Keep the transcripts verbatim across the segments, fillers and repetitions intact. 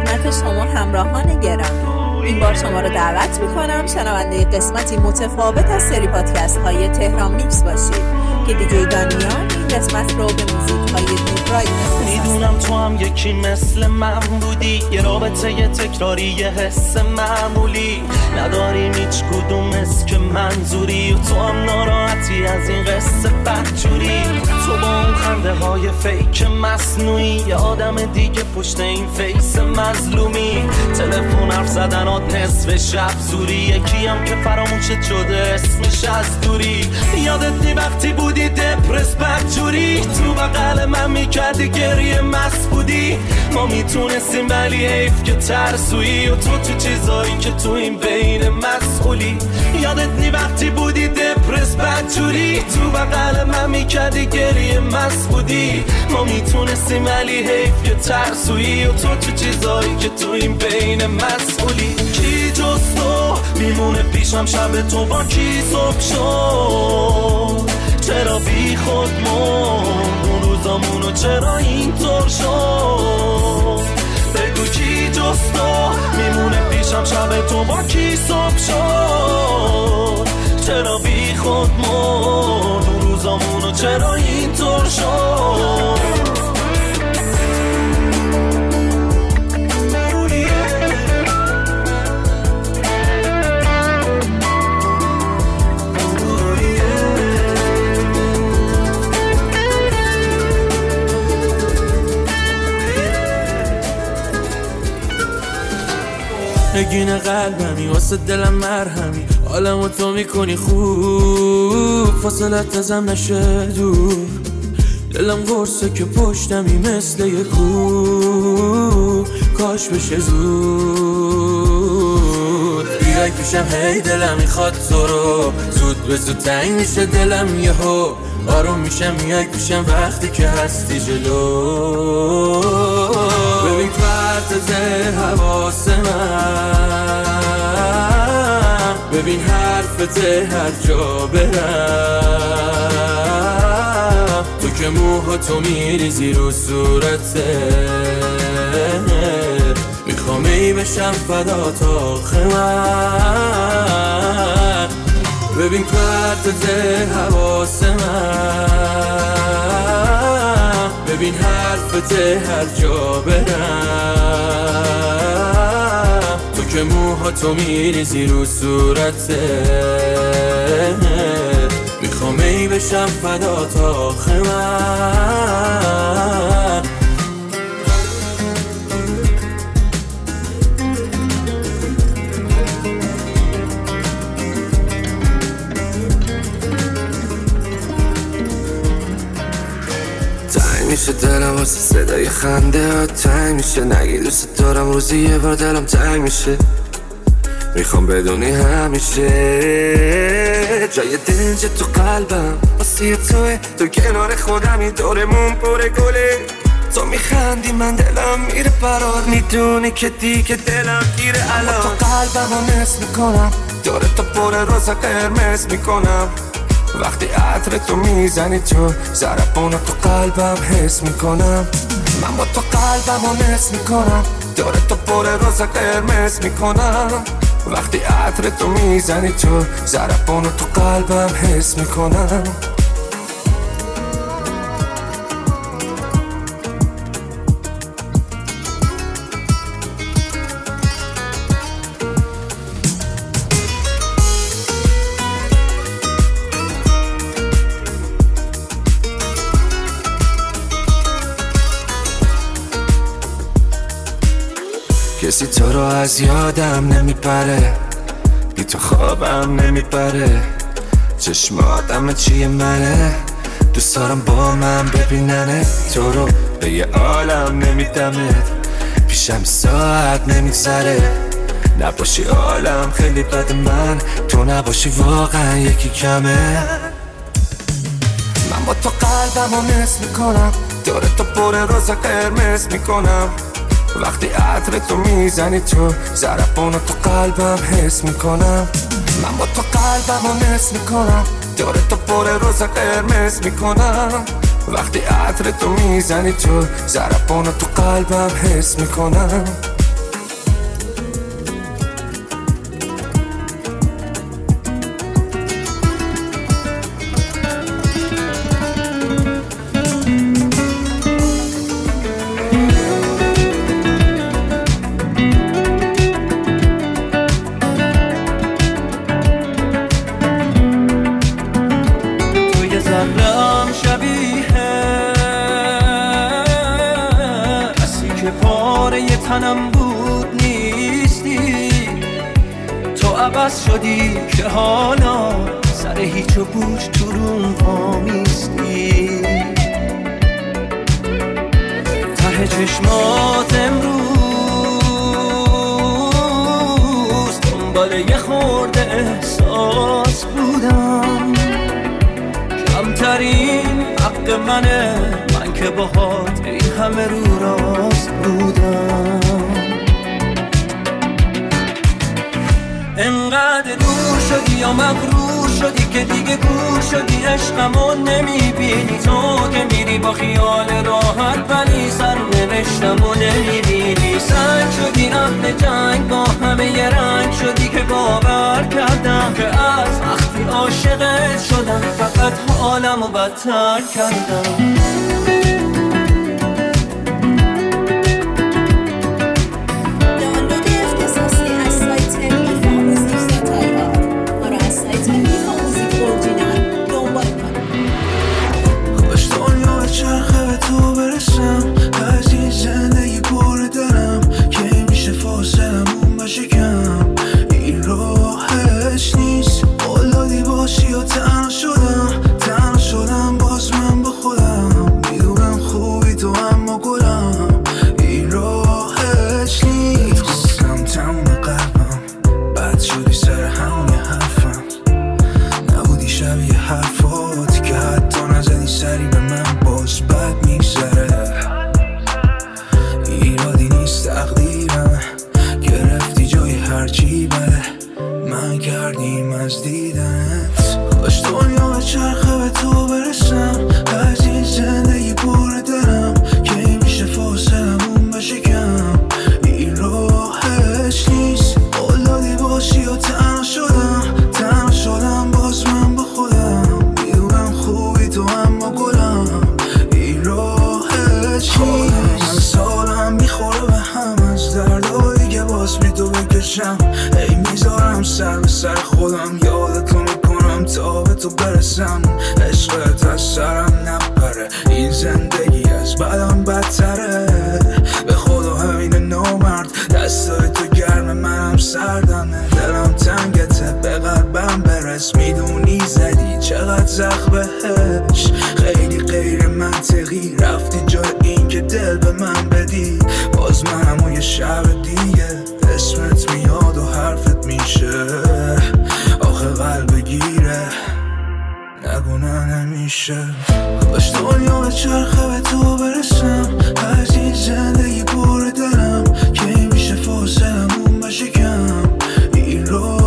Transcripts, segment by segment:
خدمت شما همراهان گرامی. این بار شما رو دعوت میکنم شنونده قسمتی متفاوت از سری پادکست های تهران میکس باشید که دیجی دانیال این قسمت رو به موزیک های دیپرای میدونم تو هم یکی مثل من بودی، یه رابطه یه تکراری یه حس معمولی نداریم هیچ کدوم اسم منظوری، و تو هم ناراحتی از این قصه بدجوری. تو با اون خنده های فیک مصنوعی یه آدم دیگه پشت این فیس مظلومی، تلفن حرف زدنات نصف شب زوری، یکی هم که فراموشت شده اسمش از دوری. یادت نی وقتی بودی دپرس بدجوری، تو بغل من میکردی گریه مست بودی، ما میتونستیم ولی حیف که ترسویی، و تو تو چیزایی که تو این بین مسئولی. یادت نی وقتی بودی دپرس بدجوری، تو بغل من میکردی گریه مست بودی، ما میتونستیم ولی حیف که ترسویی، و تو تو چیزایی که تو این بین مسئولی. کی جز تو میمونه پیشم شب تو با کی صبح شد، چرا بی خود مون اون روزامونو چرا اینطور شد. بگو کی جز تو میمونه پیشم شب تو با کی صبح شد، چرا بی خود مون اون روزامونو چرا اینطور شد. نگین قلبمی واسه دلم مرهمی، حالمو تو میکنی خوب، فاصلت ازم نشه دور، دلم قرصه که پشتمی مثل یه کوه، کاش بشه زود بیای پیشم، هی دلم میخواد تو رو، زود به زود تنگ میشه دلم یهو، آروم میشم میای پیشم وقتی که هستی جلو. ببین پرتز حواس من، ببین حرفت هر جا برم، تو که موها تو میریزی رو صورته، میخوام ای بشم فدا تا من. ببین پرتز حواس من، ببین حرفت هر جا برم، تو که موها تو میریزی رو صورته، میخوام ای بشم فدا تا من. میشه دلم واسه صدای خنده ها تنگ میشه، نگی دوست دارم روزی یه بار دلم تنگ میشه، میخوام بدونی همیشه جای دنج تو قلبم واسه توه، تو کنار خودمی دورمون پر گله، تو میخندی من دلم میره برات، میدونی که دیگه دلم گیره الان، تو قلبم رو مس میکنم داره تو پر روزا قرمز میکنم، وقتی عطر تو میزنی تو ضربانو تو قلبم حس میکنم، من با تو قلبم رو مس میکنم داره تو پر روزا قرمز میکنم، وقتی عطر تو میزنی تو ضربانو تو قلبم حس میکنم. کسی تو رو از یادم نمیپره، بی تو خوابم نمیپره، چشماتم چیه منه، دوست دارم با من ببیننه، تو رو به یه عالم نمیدمت، پیشم ساعت نمیگذره، نباشی عالم خیلی بد، من تو نباشی واقعا یکی کمه، من با تو قلبم رو مس میکنم داره تو پر روزا قرمز میکنم، وقتی عطر تو میزنی تو ضربانو تو قلبم حس میکنم، من با تو قلبم رو مس میکنم داره تو پر روزا قرمز میکنم، وقتی عطر تو میزنی تو ضربانو تو قلبم حس میکنم. پاره تنم بود نیستی، تو عوض شدی که حالا سر هیچ و پوچ تو روم وامیستی. ته چشمات امروز دنبال یه خورده احساس بودم، کمترین حق منه من که باهات این همه رو راست بودم. انقدر دور شدی یا مغرور شدی که دیگه کور شدی، عشقمو نمیبینی تو که میری با خیال راحت، ولی سر نوشتمو نمیبینی. سنگ شدی اهل جنگ با همه یه رنگ شدی که باور کردم که از وقتی عاشقت شدم فقط حالمو بدتر کردم. ای میذارم سر به سر خودم، یادتو میکنم تا به تو برسم. عشقت از سرم نپره، این زندگی از بعدم بدتره. به خدا همین نامرد، دستای تو گرم منم سردمه. دلم تنگته به قلبم برس، میدونی زدی چقدر زخمهش. خیلی غیر منطقی رفتی جای این که دل به من بدی. باز منم و یه شب دیگه اسمت میاد و حرفت میشه. آخه قلب گیره نگو نه نمیشه. باش دنیا به چرخه به تو برسم، از این زندگی پر دلم که میشه فاصلمون بشکم. این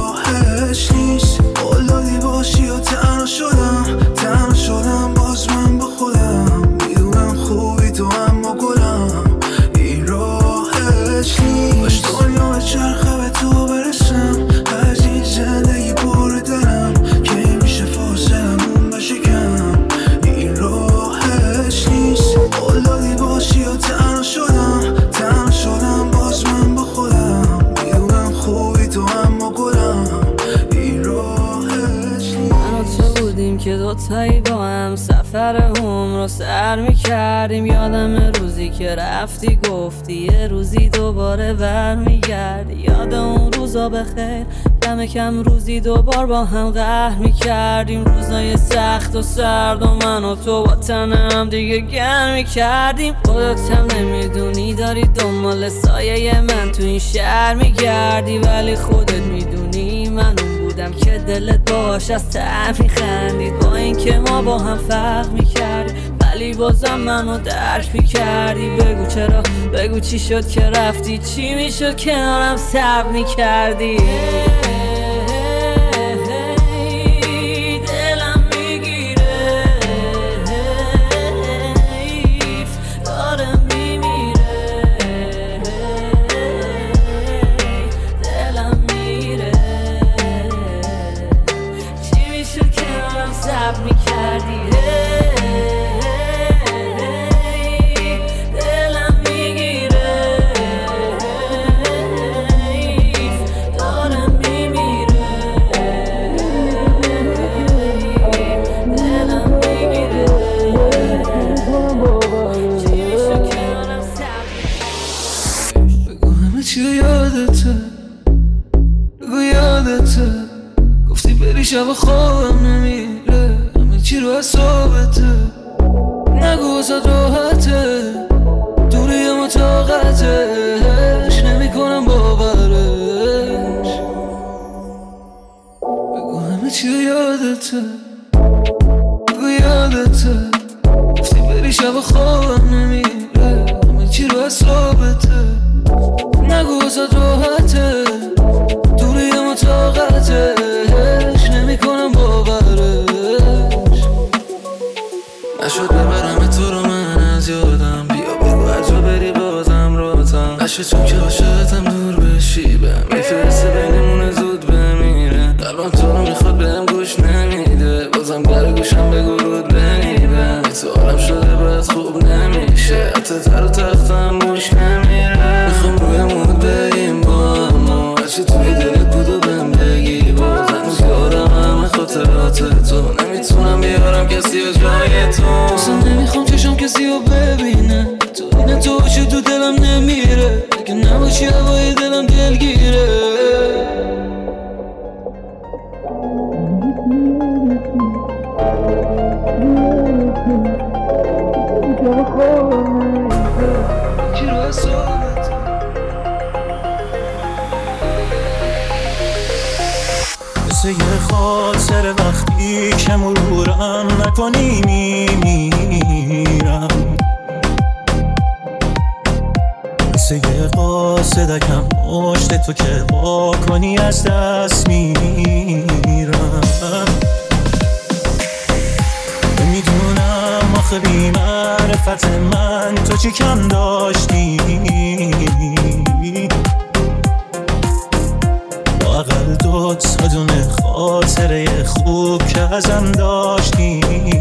راهش نیست، قول دادی باشی و تنها شدم. تنها شدم باز من با خودم، میدونم خوبی تو اما گلم. این راهش نیست، باش دنیا به چرخه به تو برسم، از این زندگی پر دلم که میشه فاصلمون بشکم. این راهش نیست، قول دادی باشی و تنها شدم. تنها شدم باز من با خودم، میدونم خوبی تو اما گلم. این راهش نیست. من و تو بودیم که دوتایی با هم سفر هم رو سر میکردیم. یادم روزی که رفتی گفتی یه روزی دوباره برمیگردی. یاد اون روزا بخیر، کم کم روزی دوبار با هم قهر میکردیم. روزای سخت و سرد و من و تو با تنم دیگه گرم میکردیم. خودت هم نمیدونی داری دنبال سایه من تو این شهر میگردی، ولی خودت میدونی من اون بودم که دلت باش از ته میخندید. با اینکه ما با هم فرق میکردیم ولی بازم منو درک میکردی. بگو چرا، بگو چی شد که رفتی، چی میشد کنارم صبر میکردی. دلم میگیره داره میمیره، دلم میره. چی میشد کنارم صبر میکردی. Mimi چی یادته بگو یادته گفتی بری شب خوابم نمیره همه چی رو حسابته نگو واسه راحته دوری اما طاقتش نمی کنم باورش بگو همه چی یادته بگو یادته گفتی بری شب خوابم نمیره همه چی رو حسابته نگو واسه راحته دوری اما طاقتش نمی کنم باورش نشد ببرم تو رو من از یادم بیا بگو هر جا بری بازم راتم نشد چون که عاشقتم دور بشی بهم میفرسته بینمونه زود بمیره قلبم تو رو میخواد بهم گوش نمیده بازم در گوشم بگو رود بمیره تو عالم شده باید خوب نمیشه حتی تر و تختم گوش نمیره میخوام روی مود بریم با اما هرچی توی دلت بود و بهم بگی باز هنوز یارم همه خاطرات تو نمیتونم بیارم کسی به جای تو اصلا نمیخوام چشم کسی رو ببینه تو اینه تو باشی تو دلم نمیره اگه نباشی هوای دلم دلگیره مثل یه خاطر وقتی که مرورم نکنی میمیرم مثل یه قاصدکم مشت تو که با کنی از دست میرم نمیدونم آخه بی معرفت من تو چی کم داشتی اقل دو تا دونه خاطره خوب که ازم داشتی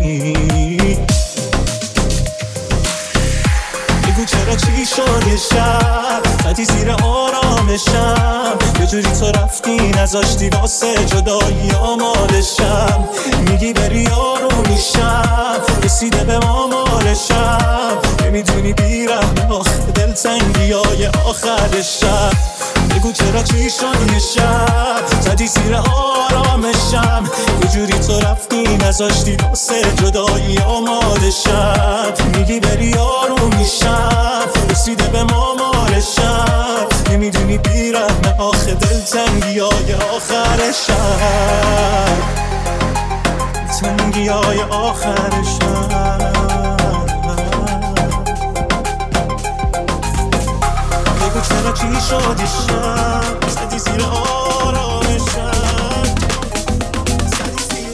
بگو چرا چی شد یه شب خطی زیر آرامشم یه جوری تو رفتی نذاشتی واسه جدایی آمادشم میگی بری آرومیشم رسیده به آمارشم نمیدونی بیرحم آخه دلتنگی های آخر شب بگو چرا چی شد یه شب زدی زیر آرامشم یه جوری تو رفتی نذاشتی واسه جدایی آمادشم میگی بری آرومیشم رسیده به مامارشم نمیدونی بیرحم آخه دلتنگی های آخر شب تنگی های آخر شب بگو چرا چی شد یه شب زدی زیر آرامشم زدی زیر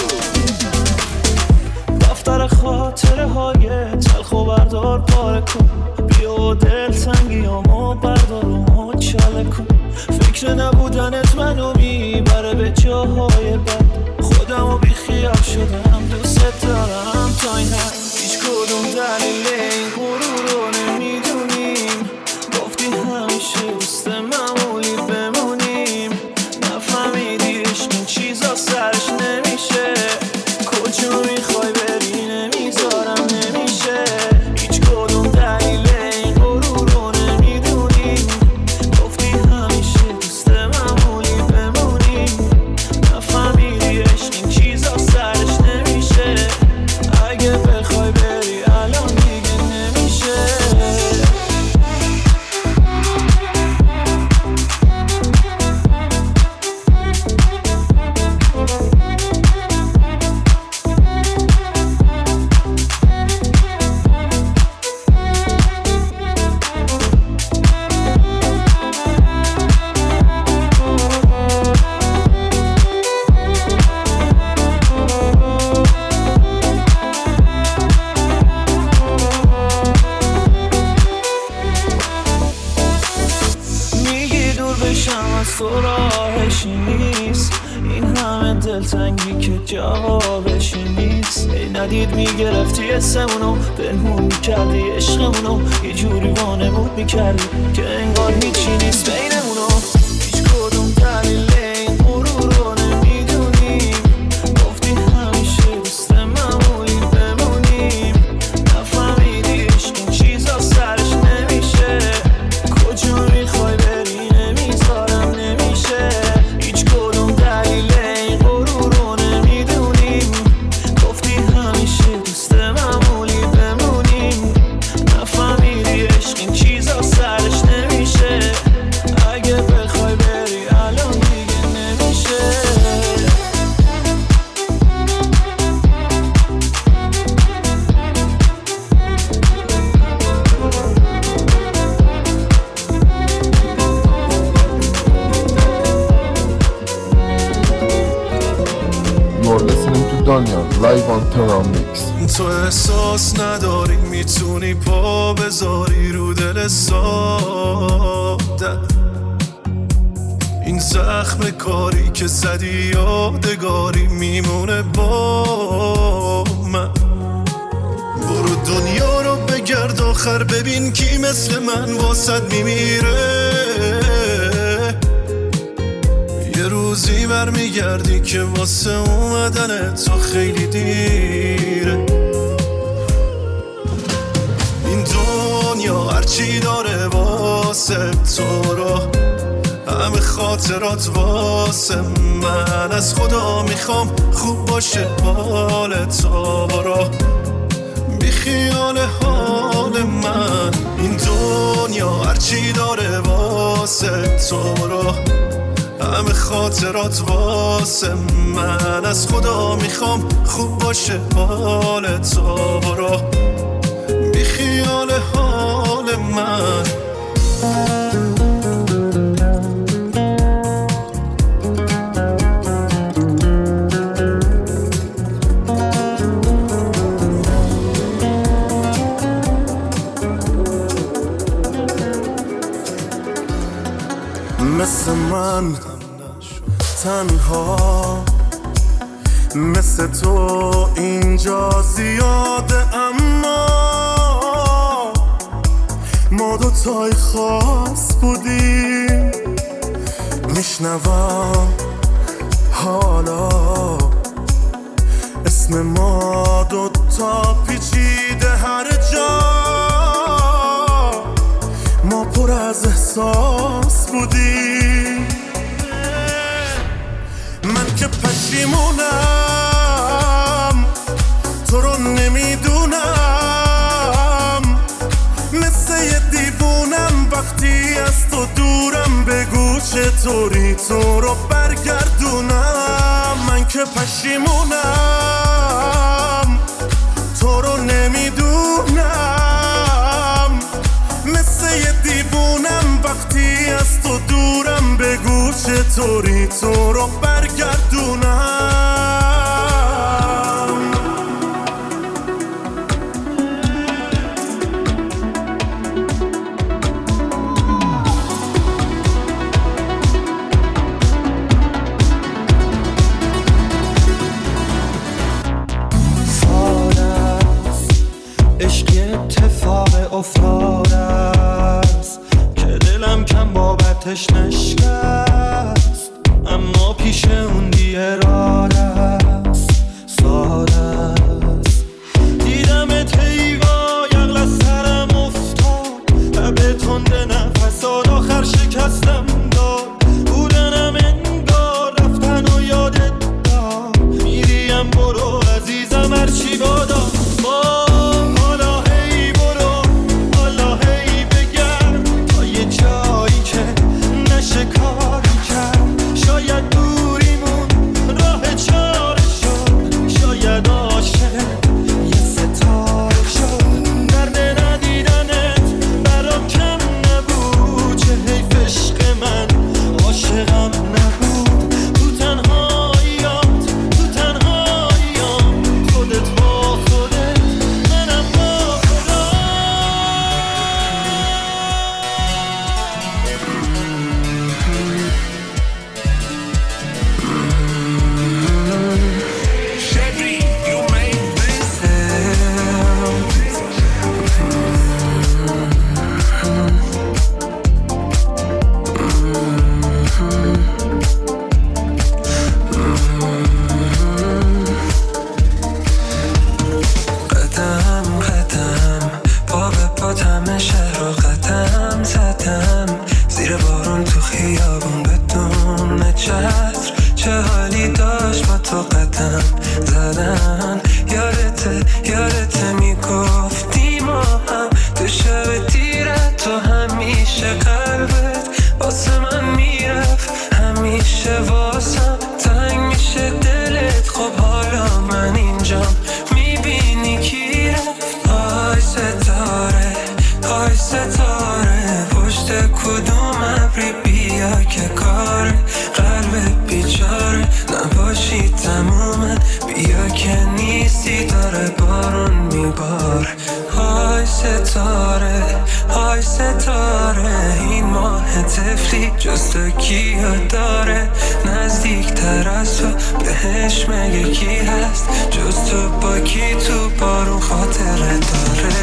آرامشم دفتر خاطره های تلخ و بردار پاره کن بیا دلتنگیامو بردار و مچاله کن فکر نبودنت منو میبره به جاهای بد خودمو بی خیال شدم دوست دارم تا این حد هیچ کدوم دلیل این غرور رو نمیدونیم گفتی همیشه دوست معمولی بمونیم نفهمیدی عشق این چیزا سرش نمیشه کجا میخوای بری نمیذارم نمیشه هیچ کدوم دلیل این غرور رو نمیدونیم گفتی همیشه دوست معمولی بمونیم نفهمیدی عشق این چیزا سرش نمیشه اگه بخوای بری الان دیگه نمیشه تو راهشی نیست این همه دلتنگی که جوابشی نیست ای ندید میگرفتی اسمونو پنهون میکردی عشقمونو یه جوری وانمود میکردی که انگار هیچی نیست بینمونو هیچ کدوم دلیل این غرور رو نمیدونیم گفتی همیشه دوست معمولی بمونیم نفهمیدی عشق این چیزا سرش نمیشه کجا میخوای لایو آن تهران میکس. تو احساس نداری میتونی پا بذاری رو دل ساده، این زخم کاری که زدی یادگاری میمونه با من. برو دنیا رو بگرد آخر ببین کی مثل من واسد میمیره، یه روزی برمیگردی که واسه اومدن تو خیلی دیره. این دنیا هرچی داره واسه تو رو، همه خاطرات واسه من، از خدا میخوام خوب باشه حال تو رو، بی خیال حال من. این دنیا هرچی داره واسه تو رو، همه خاطرات واسه من، از خدا میخوام خوب باشه حال تو رو، بی خیال حال من. مثل من تنها، مثل تو اینجا زیاده، اما ما دوتای خاص بودیم. میشنوم حالا اسم ما دوتا پیچیده هر جا، ما پر از احساس بودیم. من که پشیمونم تو رو نمیدونم، مثل یه دیوونم وقتی از تو دورم، بگو چطوری تو رو برگردونم. من که پشیمونم تو رو نمیدونم، مثل یه دیوونم وقتی از تو دورم، بگو چطوری تو رو برگردونم. اتفاق افتادست که دلم کم بابتش نشکست، اما پیش اون بی ارادست، ساده است. دیدمت حیوا یقل از سرم افتاد، لبه تنده نفسات آخر شکستم داد، بودنم انگار رفتن و یادت داد، میریم برو عزیزم هرچی بادا. نباشی تمومه بیا که نیست نیستی داره بارون میبار. های ستاره های ستاره این ماه تفلی جز تو کیا داره؟ نزدیکتر از تو بهش مگه کی هست جز تو؟ با کی تو بارون خاطره داره؟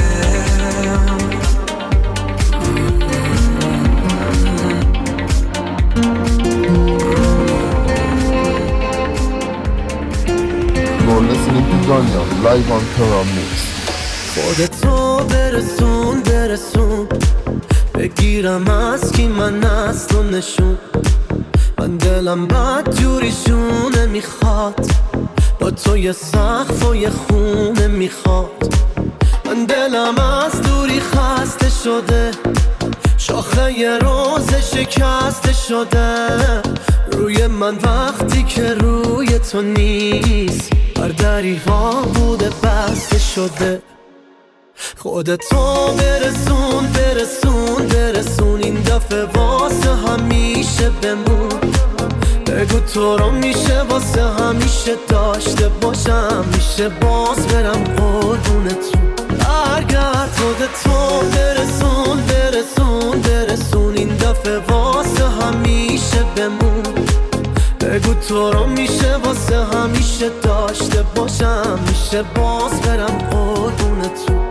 You're listening to Danya live on Tehran Mix. خودتو برسون برسون بگیرم از کی من اصلا نشون. من دلم بد جوریشونه میخواد با تو یه سقف و یه خونه میخواد. من دلم از دوری خسته شده شاخه یه روز شکسته شده روی من وقتی که روی تو نیست. هر دری ها بوده بسته شده. خودتو برسون برسون برسون این دفعه واسه همیشه بمون. بگو تو رو میشه واسه همیشه داشته باشم. میشه باز برم قربونتون. برگرد خودتو برسون برسون برسون این دفعه واسه همیشه بمون. بگو تو رو میشه واسه همیشه داشته باشم. میشه باز برم قربونتون.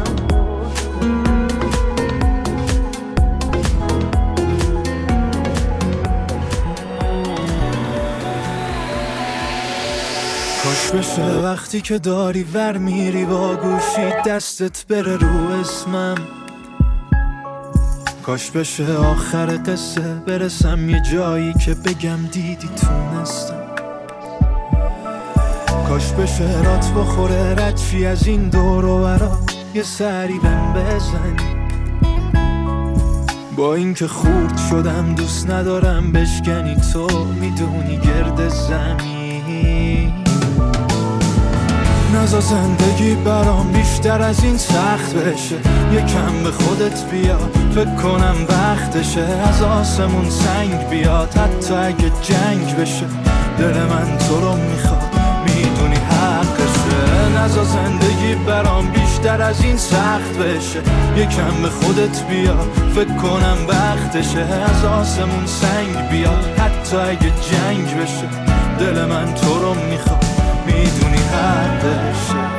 کاش بشه وقتی که داری ور میری با گوشی دستت بره رو اسمم. کاش بشه آخر قصه برسم یه جایی که بگم دیدی تونستم. کاش بشه رات بخوره ردفی از این دور و برا یه سری بهم بزنی. با این که خورد شدم دوست ندارم بشکنی تو میدونی گرد زمین. نزا زندگی برام بیشتر از این سخت بشه. یکم به خودت بیا فکر کنم وقتشه. از آسمون سنگ بیاد حتی اگه جنگ بشه. دل من تو رو میخواد میدونی حقشه. نزا زندگی برام بیشتر از این سخت بشه. یکم به خودت بیا فکر کنم وقتشه. از آسمون سنگ بیاد حتی اگه جنگ بشه. دل من تو رو میخواد میدونی حقشه.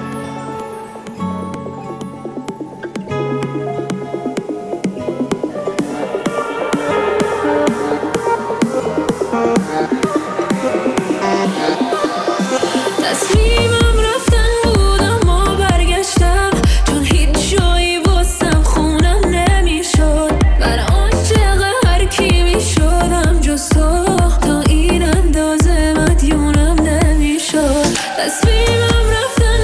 تصمیمم رفتن بود اما برگشتم چون هیچ جایی واسم خونم نمیشد. من عاشق هر کی میشدم جز تو تا این اندازه مدیونم نمیشد. تصمیمم رفتن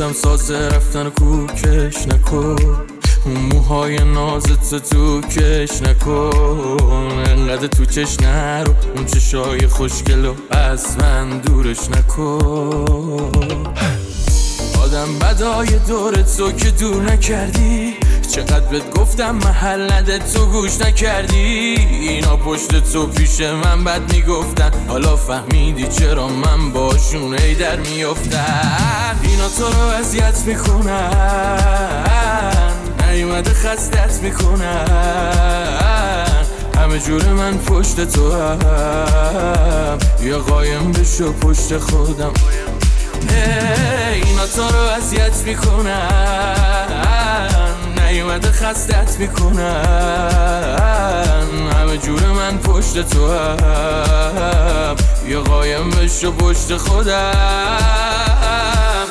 گفتم سازه رفتن کوکش نکن، اون موهای نازت تو کش نکن، انقدر تو چش نرو، اون چشای خوشگلو از من دورش نکن. آدم بدای دورت تو که دور نکردی، چقدر بهت گفتم محل نده تو گوش نکردی. اینا پشت تو پیش من بد میگفتن، حالا فهمیدی چرا من باشون ای در میافتن. اینا تو رو اذیت میکنن، نیومده خستت میکنن، همه جور من پشت تو هم، یا قایم بشو پشت خودم. اینا تو رو اذیت میکنن، نیومده خستت میکنن، همه جور من پشت تو هم، یا قایم بشو پشت خودم.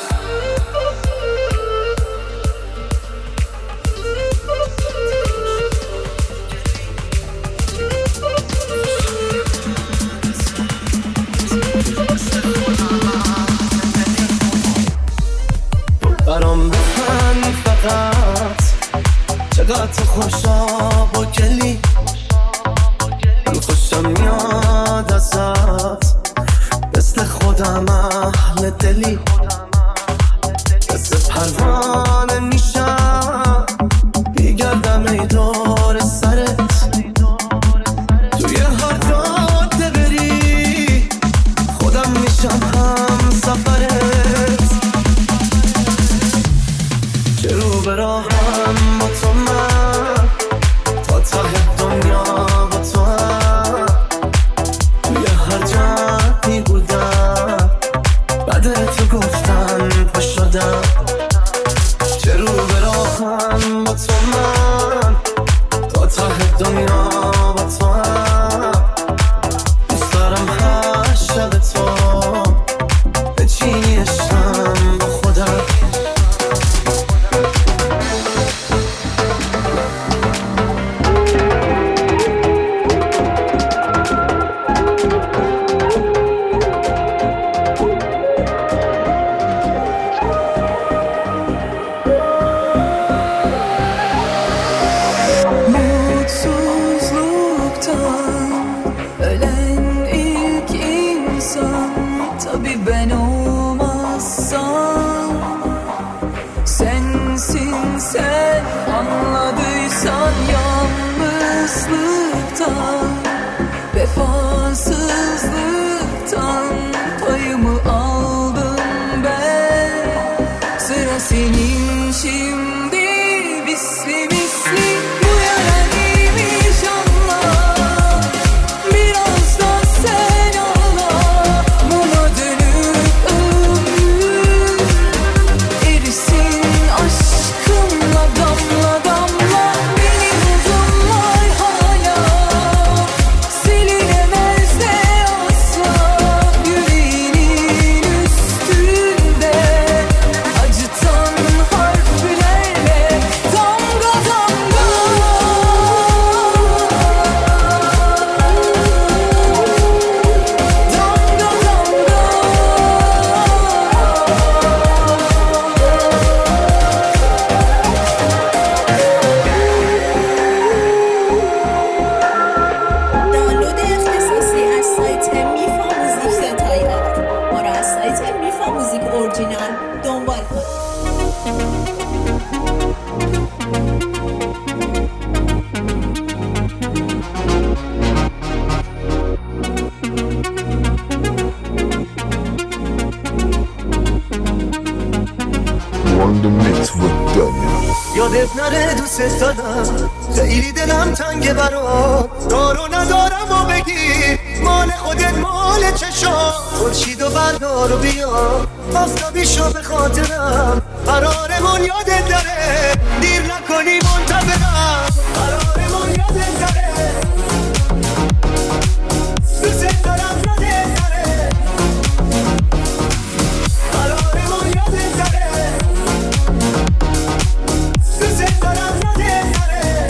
برام بخن فقط چقدر تو خوشا با گلی، من خوشم میاد ازت مثل خودم اهل دلی، مثل پروانه میشم بیگردم ای دور سرت، توی هر جاده بری خودم میشم هم سفرت. چرا براهم با تو من تا ته دنیا با تو هم، توی هر جمعی بودم بعد تو گفتن پا شدم. چرا براهم با تو من تا ته دنیا با تو هم، دوست دارم هر شب تو بچینی عشقم با خودم. Vefasızlıktan payımı aldım ben, sıra senin şimdi misli misli. Bu yara neymiş anla, biraz da sen anla, buna dönüp ömrüm erisin aşkınla damla damla. Benim adımlar hala silinemez de asla, yüreğinin üstünde acıtan harflerle damga damga. Damga damga. دانلود اختصاصی از سایت میفا موزیک ستای آر، ما را از سایت میفا موزیک اورجینال دنبال کنید. On the mix with Daniel. یادت نره دوست دادم، خیلی دلم تنگه برات، دارو ندارم و بگیر مال خودت مال چشام. خورشید و بردار و بیا آفتابی شو به خاطرم، قرارمون یادت داره دیر نکنی منتظرم، قرارمون یادت داره دوست دارم یادت داره، قرارمون یادت داره دوست دارم یادت داره.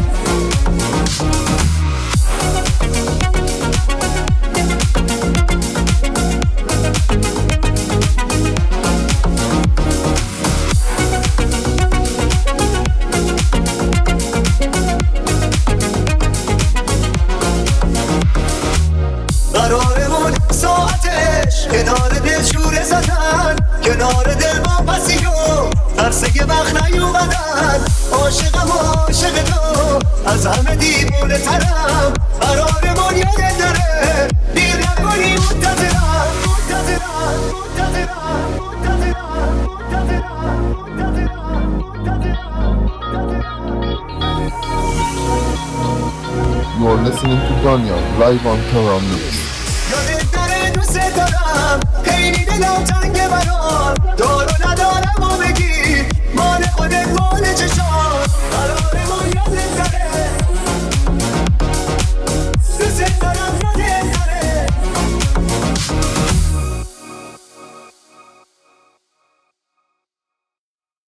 کنار دل شوره زدن کنار دل با پسی و عرصه یه وقت نیومدن عاشقم عاشق تو از همه دیوونه ترم قرارمون یه داره دیر نکنی منتظرم منتظرم منتظرم منتظرم منتظرم You're listening to Daniel live on Tehran Mix. یادت داره دوست دارم خیلی دلم تنگه برام دارو ندارم و بگی مال خودت مال چشام